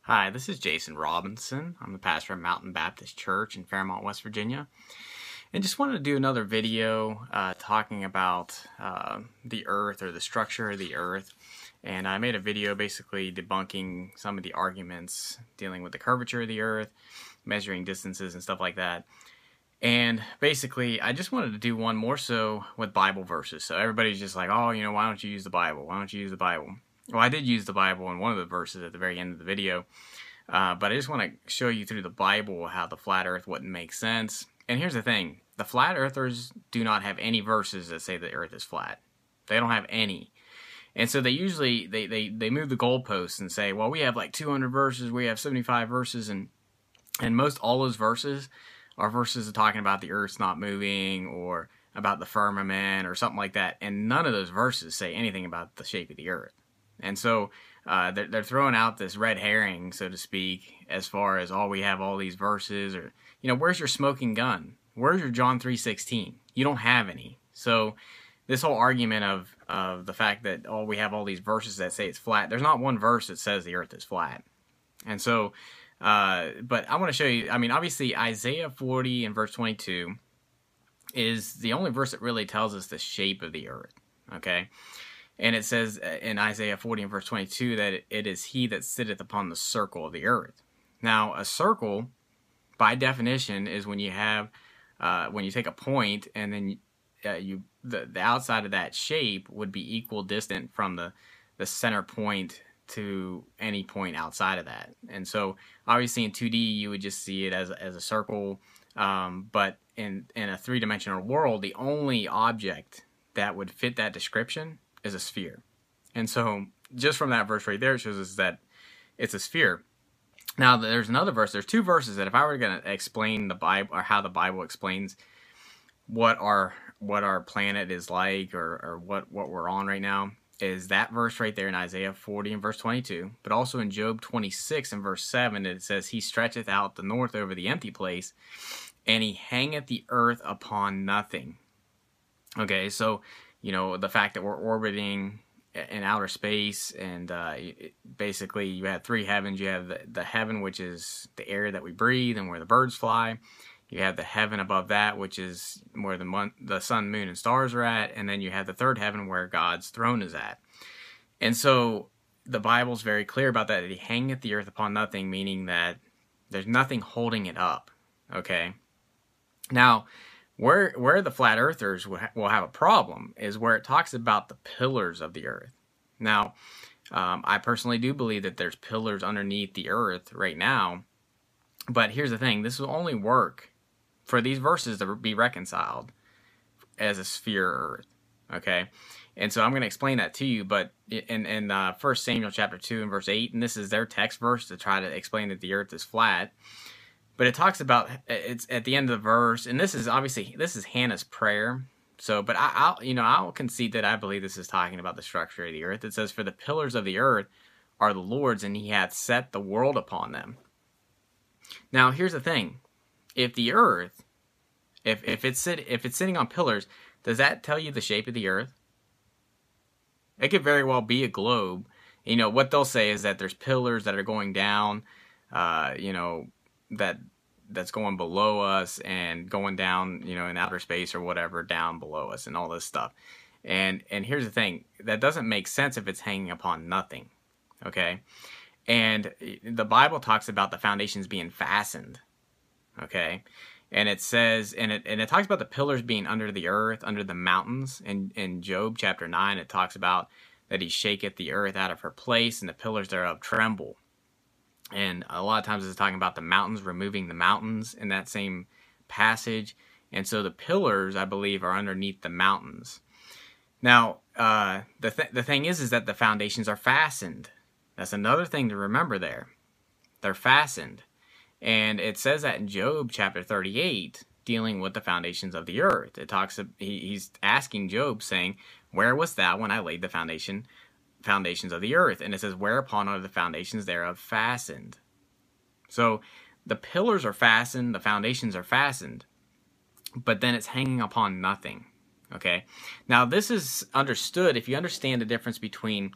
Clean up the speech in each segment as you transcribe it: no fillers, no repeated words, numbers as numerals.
Hi, this is Jason Robinson. I'm the pastor of Mountain Baptist Church in Fairmont, West Virginia. And just wanted to do another video talking about the earth or the structure of the earth. And I made a video basically debunking some of the arguments dealing with the curvature of the earth, measuring distances and stuff like that. And basically, I just wanted to do one more so with Bible verses. So everybody's just like, oh, why don't you use the Bible? Why don't you use the Bible? Well, I did use the Bible in one of the verses at the very end of the video. But I just want to show you through the Bible how the flat earth wouldn't make sense. And here's the thing. The flat earthers do not have any verses that say the earth is flat. They don't have any. And so they usually, they move the goalposts and say, well, we have like 200 verses, we have 75 verses, and most all those verses are verses talking about the earth's not moving or about the firmament or something like that. And none of those verses say anything about the shape of the earth. And so they're throwing out this red herring, so to speak, as far as, oh, we have all these verses, or, where's your smoking gun? Where's your John 3:16? You don't have any. So this whole argument of the fact that, oh, we have all these verses that say it's flat, there's not one verse that says the earth is flat. And so, but I want to show you, obviously Isaiah 40 and verse 22 is the only verse that really tells us the shape of the earth, okay? And it says in Isaiah 40 and verse 22 that it is he that sitteth upon the circle of the earth. Now, a circle, by definition, is when you have, when you take a point and then the outside of that shape would be equal distant from the center point to any point outside of that. And so, obviously, in 2D, you would just see it as a circle. But in a three-dimensional world, the only object that would fit that description is a sphere. And so just from that verse right there, it shows us that it's a sphere. Now there's another verse, there's two verses that if I were going to explain the Bible, or how the Bible explains what our planet is like, or what we're on right now, is that verse right there in Isaiah 40 and verse 22, but also in Job 26 and verse 7, it says, he stretcheth out the north over the empty place, and he hangeth the earth upon nothing. Okay, so the fact that we're orbiting in outer space, and basically you have three heavens. You have the heaven, which is the air that we breathe and where the birds fly. You have the heaven above that, which is where the sun, moon, and stars are at. And then you have the third heaven where God's throne is at. And so the Bible's very clear about that he hangeth the earth upon nothing, meaning that there's nothing holding it up. Okay? Now, where the flat earthers will have a problem is where it talks about the pillars of the earth. Now, I personally do believe that there's pillars underneath the earth right now. But here's the thing. This will only work for these verses to be reconciled as a sphere earth. Okay? And so I'm going to explain that to you. But in 1 Samuel chapter 2 and verse 8, and this is their text verse to try to explain that the earth is flat. But it talks about, it's at the end of the verse, and this is Hannah's prayer. So, but I'll concede that I believe this is talking about the structure of the earth. It says, for the pillars of the earth are the Lord's, and he hath set the world upon them. Now, here's the thing. If the earth, if it's sitting on pillars, does that tell you the shape of the earth? It could very well be a globe. What they'll say is that there's pillars that are going down, that's going below us and going down, in outer space or whatever, down below us and all this stuff. And here's the thing. That doesn't make sense if it's hanging upon nothing. Okay? And the Bible talks about the foundations being fastened. Okay? And it says, and it talks about the pillars being under the earth, under the mountains. In Job chapter 9, it talks about that he shaketh the earth out of her place, and the pillars thereof tremble. And a lot of times it's talking about the mountains, removing the mountains in that same passage. And so the pillars, I believe, are underneath the mountains. Now, the thing is that the foundations are fastened. That's another thing to remember there. They're fastened. And it says that in Job chapter 38, dealing with the foundations of the earth. He's asking Job, saying, where wast thou when I laid the foundations of the earth? And it says, whereupon are the foundations thereof fastened? So the pillars are fastened, the foundations are fastened, but then it's hanging upon nothing. Okay? Now this is understood if you understand the difference between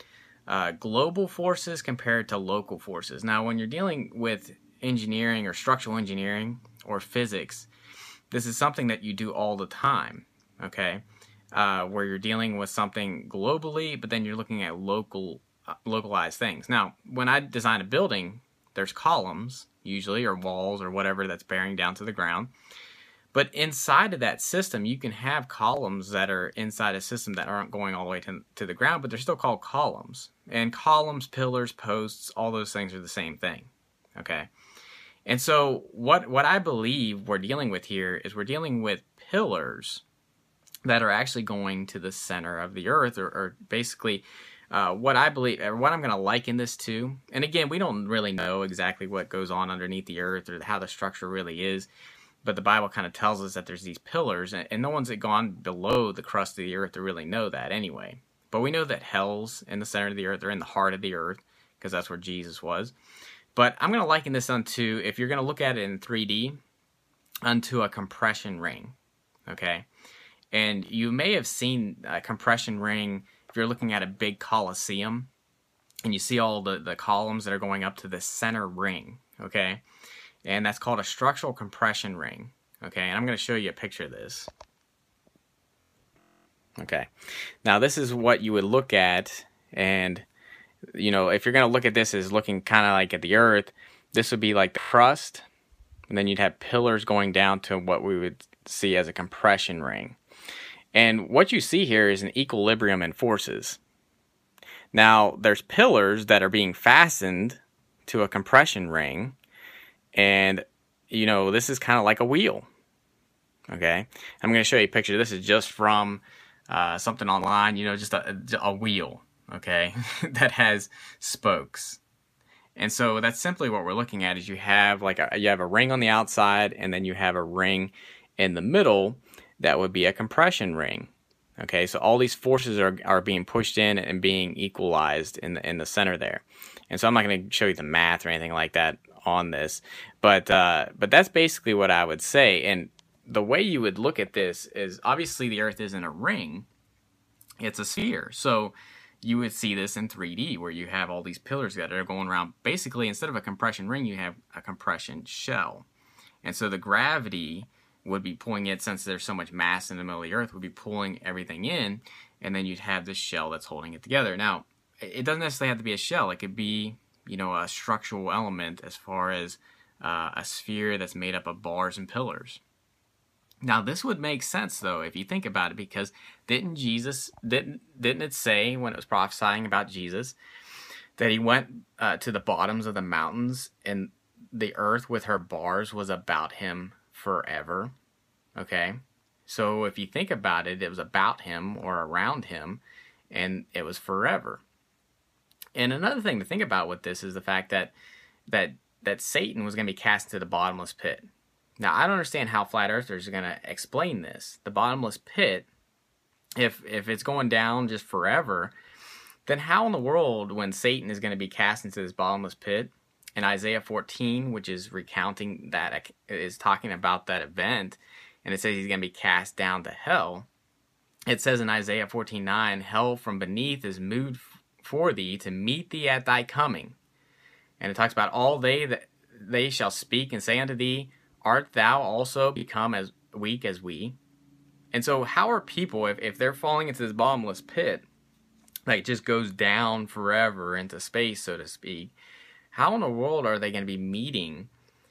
global forces compared to local forces. Now, when you're dealing with engineering or structural engineering or physics, this is something that you do all the time, okay? Where you're dealing with something globally, but then you're looking at localized things. Now, when I design a building, there's columns, usually, or walls, or whatever that's bearing down to the ground. But inside of that system, you can have columns that are inside a system that aren't going all the way to the ground, but they're still called columns. And columns, pillars, posts, all those things are the same thing, okay? And so what I believe we're dealing with here is we're dealing with pillars that are actually going to the center of the earth, or basically what I believe, or what I'm going to liken this to. And again, we don't really know exactly what goes on underneath the earth or how the structure really is. But the Bible kind of tells us that there's these pillars, and no one's gone below the crust of the earth to really know that anyway. But we know that hell's in the center of the earth, or in the heart of the earth, because that's where Jesus was. But I'm going to liken this unto, if you're going to look at it in 3D, unto a compression ring, okay? And you may have seen a compression ring if you're looking at a big coliseum, and you see all the columns that are going up to the center ring, okay? And that's called a structural compression ring, okay? And I'm going to show you a picture of this. Okay, now this is what you would look at, and, you know, if you're going to look at this as looking kind of like at the earth, this would be like the crust, and then you'd have pillars going down to what we would see as a compression ring. And what you see here is an equilibrium in forces. Now, there's pillars that are being fastened to a compression ring, and, you know, this is kind of like a wheel, okay? I'm going to show you a picture. This is just from something online, you know, just a wheel, okay, that has spokes. And so that's simply what we're looking at, is you have you have a ring on the outside, and then you have a ring in the middle that would be a compression ring. Okay, so all these forces are being pushed in and being equalized in the center there. And so I'm not going to show you the math or anything like that on this, but that's basically what I would say. And the way you would look at this is, obviously the earth isn't a ring, it's a sphere. So you would see this in 3D, where you have all these pillars that are going around. Basically, instead of a compression ring, you have a compression shell. And so the gravity would be pulling it, since there's so much mass in the middle of the earth, would be pulling everything in, and then you'd have this shell that's holding it together. Now, it doesn't necessarily have to be a shell. It could be, you know, a structural element, as far as a sphere that's made up of bars and pillars. Now, this would make sense, though, if you think about it, because didn't it say, when it was prophesying about Jesus, that he went to the bottoms of the mountains, and the earth with her bars was about him forever? Okay, so if you think about it, it was about him or around him, and it was forever. And another thing to think about with this is the fact that Satan was going to be cast into the bottomless pit. Now, I don't understand how flat earthers are going to explain this. The bottomless pit, if it's going down just forever, then how in the world, when Satan is going to be cast into this bottomless pit, in Isaiah 14, which is recounting that, is talking about that event, and it says he's going to be cast down to hell. It says in Isaiah 14:9, hell from beneath is moved for thee to meet thee at thy coming. And it talks about all they shall speak and say unto thee, art thou also become as weak as we? And so how are people, if they're falling into this bottomless pit, like it just goes down forever into space, so to speak, how in the world are they going to be meeting,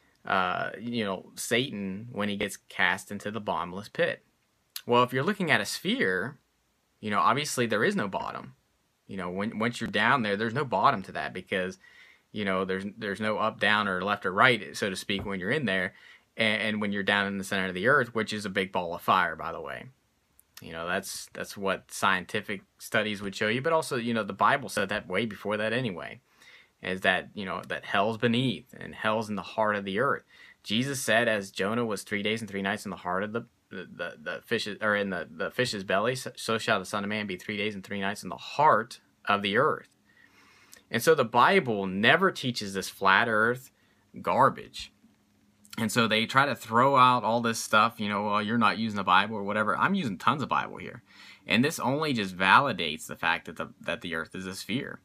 Satan when he gets cast into the bottomless pit? Well, if you're looking at a sphere, obviously there is no bottom. Once you're down there, there's no bottom to that, because, there's no up, down, or left or right, so to speak, when you're in there. And when you're down in the center of the earth, which is a big ball of fire, by the way. That's what scientific studies would show you. But also, the Bible said that way before that anyway. Is that, that hell's beneath and hell's in the heart of the earth. Jesus said, as Jonah was 3 days and 3 nights in the heart of the fishes, or in the fish's belly, so shall the Son of Man be 3 days and 3 nights in the heart of the earth. And so the Bible never teaches this flat earth garbage. And so they try to throw out all this stuff, well, you're not using the Bible or whatever. I'm using tons of Bible here. And this only just validates the fact that the earth is a sphere.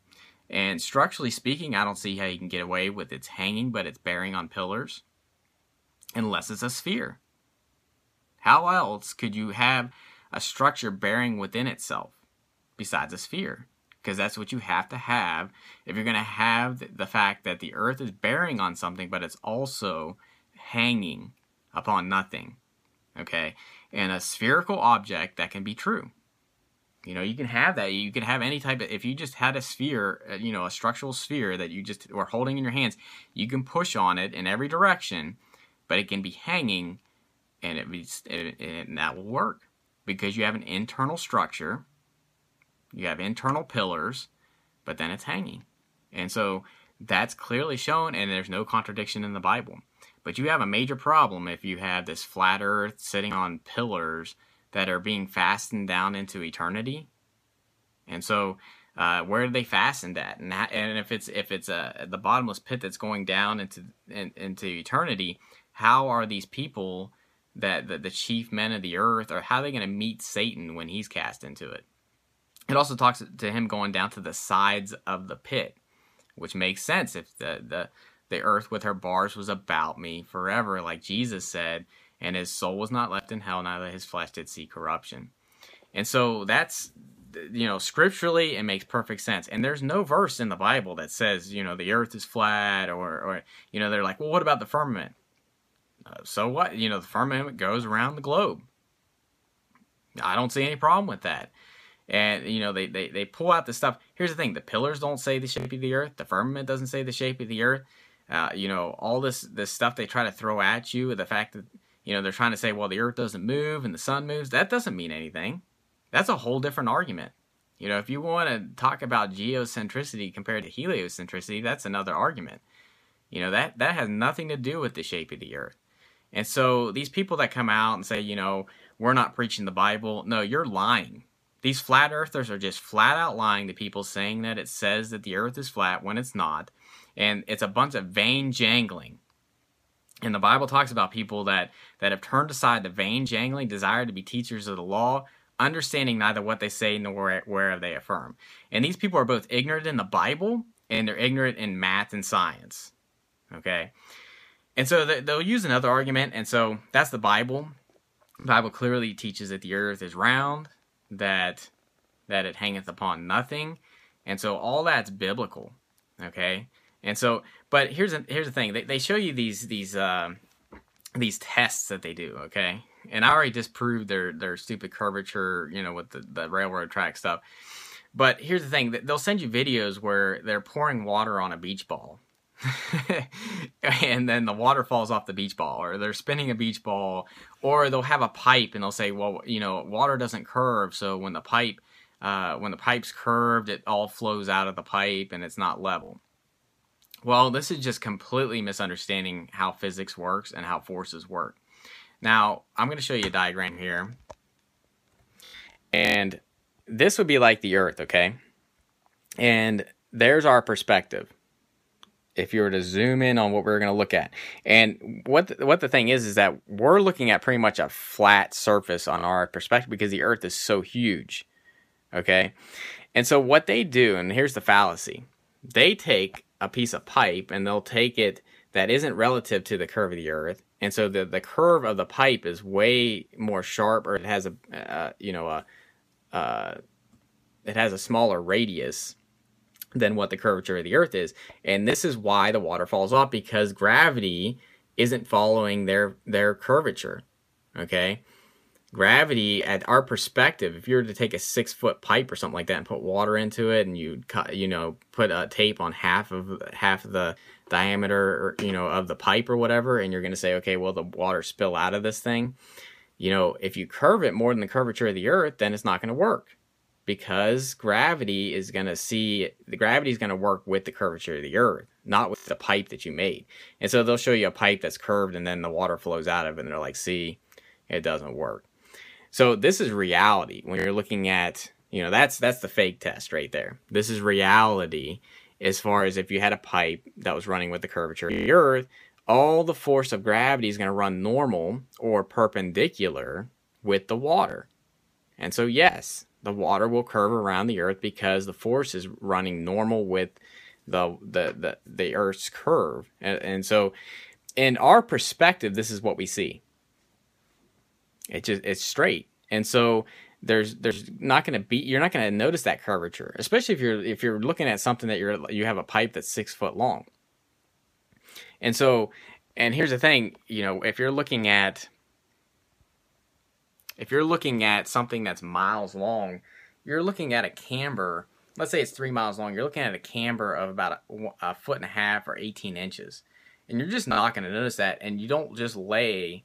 And structurally speaking, I don't see how you can get away with its hanging, but it's bearing on pillars, unless it's a sphere. How else could you have a structure bearing within itself besides a sphere? Because that's what you have to have if you're going to have the fact that the earth is bearing on something, but it's also hanging upon nothing. Okay? And a spherical object, that can be true. You know, you can have that. You can have any type of, if you just had a sphere, you know, a structural sphere that you just were holding in your hands, you can push on it in every direction, but it can be hanging, and and that will work because you have an internal structure, you have internal pillars, but then it's hanging. And so that's clearly shown, and there's no contradiction in the Bible. But you have a major problem if you have this flat earth sitting on pillars that are being fastened down into eternity. And so where are they fastened at? And if it's the bottomless pit that's going down into eternity, how are these people, that the chief men of the earth, or how are they going to meet Satan when he's cast into it? It also talks to him going down to the sides of the pit, which makes sense if the earth with her bars was about me forever, like Jesus said, and his soul was not left in hell, neither his flesh did see corruption. And so that's, you know, scripturally, it makes perfect sense. And there's no verse in the Bible that says, you know, the earth is flat, or you know, they're like, well, what about the firmament? So what? You know, the firmament goes around the globe. I don't see any problem with that. And, you know, they pull out the stuff. Here's the thing. The pillars don't say the shape of the earth. The firmament doesn't say the shape of the earth. You know, all this stuff they try to throw at you, the fact that, you know, they're trying to say, well, the earth doesn't move and the sun moves. That doesn't mean anything. That's a whole different argument. You know, if you want to talk about geocentricity compared to heliocentricity, that's another argument. You know, that has nothing to do with the shape of the earth. And so these people that come out and say, you know, we're not preaching the Bible. No, you're lying. These flat earthers are just flat out lying to people, saying that it says that the earth is flat when it's not. And it's a bunch of vain jangling. And the Bible talks about people that have turned aside the vain jangling, desire to be teachers of the law, understanding neither what they say nor where they affirm. And these people are both ignorant in the Bible, and they're ignorant in math and science. Okay? And so they'll use another argument, and so that's the Bible. The Bible clearly teaches that the earth is round, that it hangeth upon nothing, and so all that's biblical. Okay? And so, but here's the thing. They show you these tests that they do, okay? And I already disproved their stupid curvature, you know, with the railroad track stuff. But here's the thing. They'll send you videos where they're pouring water on a beach ball. And then the water falls off the beach ball, or they're spinning a beach ball, or they'll have a pipe and they'll say, well, you know, water doesn't curve, so when the pipe's curved, it all flows out of the pipe and it's not level. Well, this is just completely misunderstanding how physics works and how forces work. Now, I'm going to show you a diagram here. And this would be like the Earth, okay? And there's our perspective, if you were to zoom in on what we're going to look at. And what the thing is that we're looking at pretty much a flat surface on our perspective because the Earth is so huge, okay? And so what they do, and here's the fallacy, they take a piece of pipe and they'll take it that isn't relative to the curve of the earth, and so the curve of the pipe is way more sharp, or it has it has a smaller radius than what the curvature of the earth is. And this is why the water falls off, because gravity isn't following their curvature. Okay, gravity, at our perspective, if you were to take a 6-foot pipe or something like that and put water into it, and you put a tape on half of the diameter, or, of the pipe or whatever, and you're going to say, okay, well, the water spill out of this thing. If you curve it more than the curvature of the earth, then it's not going to work, because gravity is going to work with the curvature of the earth, not with the pipe that you made. And so they'll show you a pipe that's curved and then the water flows out of it, and they're like, see, it doesn't work. So this is reality. When you're looking at, that's the fake test right there. This is reality as far as if you had a pipe that was running with the curvature of the earth, all the force of gravity is going to run normal or perpendicular with the water. And so yes, the water will curve around the earth because the force is running normal with the earth's curve. And so in our perspective, this is what we see. It's straight. And so there's not going to be, you're not going to notice that curvature, especially if you're looking at something that you have a pipe that's 6 foot long. And so, and here's the thing, you know, if you're looking at something that's miles long, you're looking at a camber. Let's say it's 3 miles long. You're looking at a camber of about a foot and a half or 18 inches. And you're just not going to notice that. And you don't just lay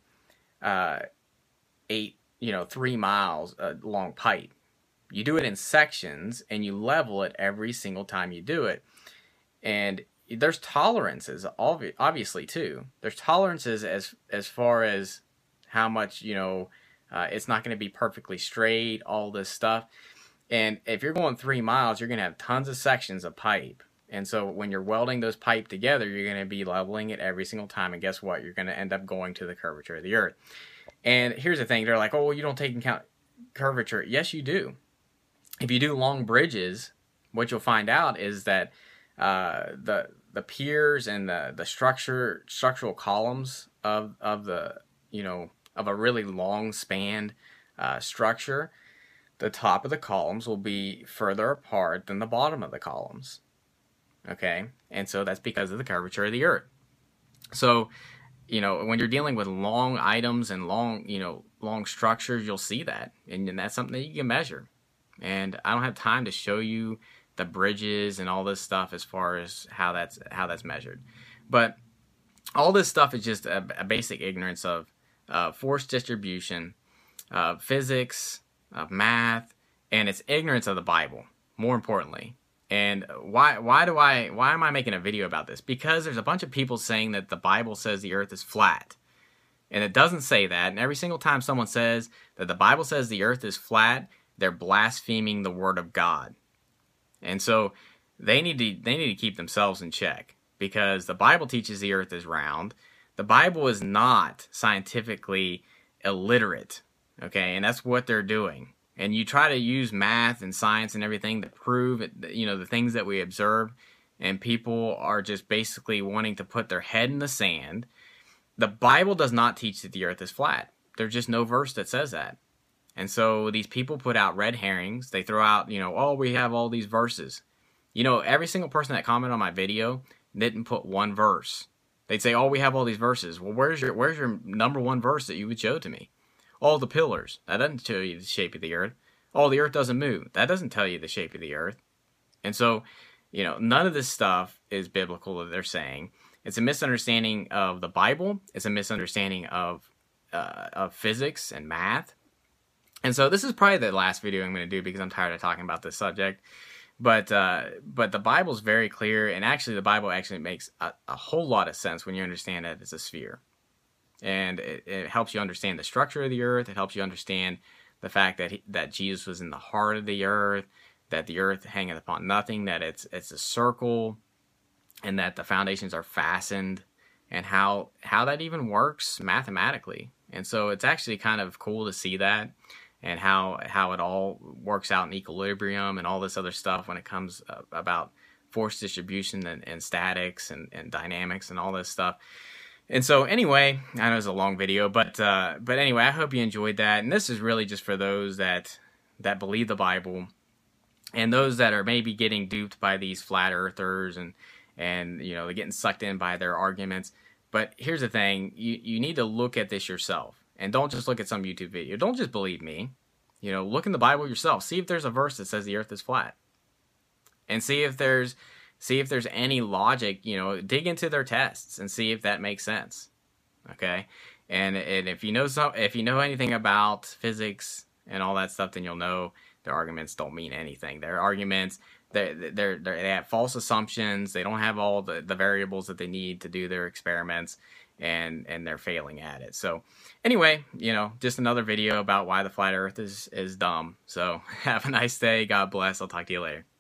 3 miles long pipe. You do it in sections and you level it every single time you do it. And there's tolerances, obviously, too. There's tolerances as far as how much, it's not going to be perfectly straight, all this stuff. And if you're going 3 miles, you're going to have tons of sections of pipe. And so when you're welding those pipe together, you're going to be leveling it every single time. And guess what? You're going to end up going to the curvature of the earth. And here's the thing. They're like, oh, well, you don't take into account curvature. Yes, you do. If you do long bridges, what you'll find out is that the piers and the structural columns of a really long spanned structure, the top of the columns will be further apart than the bottom of the columns. Okay, and so that's because of the curvature of the earth. So, when you're dealing with long items and long structures, you'll see that, and that's something that you can measure. And I don't have time to show you the bridges and all this stuff as far as how that's measured, but all this stuff is just a basic ignorance of force distribution, physics, of math, and it's ignorance of the Bible, more importantly. And why am I making a video about this? Because there's a bunch of people saying that the Bible says the earth is flat. And it doesn't say that. And every single time someone says that the Bible says the earth is flat, they're blaspheming the word of God. And so they need to keep themselves in check, because the Bible teaches the earth is round. The Bible is not scientifically illiterate, okay? And that's what they're doing. And you try to use math and science and everything to prove it, the things that we observe, and people are just basically wanting to put their head in the sand. The Bible does not teach that the earth is flat. There's just no verse that says that. And so these people put out red herrings. They throw out, oh, we have all these verses. Every single person that commented on my video didn't put one verse. They'd say, oh, we have all these verses. Well, where's your number one verse that you would show to me? All the pillars. That doesn't tell you the shape of the earth. Oh, the earth doesn't move. That doesn't tell you the shape of the earth. And so, none of this stuff is biblical that they're saying. It's a misunderstanding of the Bible. It's a misunderstanding of physics and math. And so this is probably the last video I'm going to do, because I'm tired of talking about this subject. But the Bible's very clear, and actually the Bible actually makes a whole lot of sense when you understand that it's a sphere. And it helps you understand the structure of the earth. It helps you understand the fact that Jesus was in the heart of the earth, that the earth hangeth upon nothing, that it's a circle, and that the foundations are fastened, and how that even works mathematically. And so it's actually kind of cool to see that, and how it all works out in equilibrium and all this other stuff when it comes about force distribution and statics and dynamics and all this stuff. And so anyway, I know it's a long video, but anyway, I hope you enjoyed that. And this is really just for those that believe the Bible, and those that are maybe getting duped by these flat earthers and they're getting sucked in by their arguments. But here's the thing, you need to look at this yourself, and don't just look at some YouTube video. Don't just believe me. Look in the Bible yourself. See if there's a verse that says the earth is flat, and see if there's any logic. Dig into their tests and see if that makes sense. Okay, and if you know anything about physics and all that stuff, then you'll know their arguments don't mean anything. Their arguments, they have false assumptions. They don't have all the variables that they need to do their experiments, and they're failing at it. So anyway, just another video about why the flat earth is dumb. So have a nice day. God bless. I'll talk to you later.